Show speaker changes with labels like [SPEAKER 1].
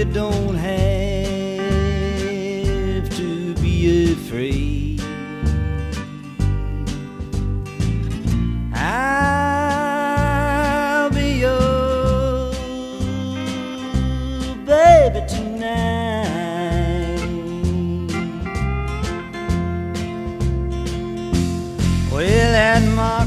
[SPEAKER 1] you don't have to be afraid. I'll be your baby tonight. Well, that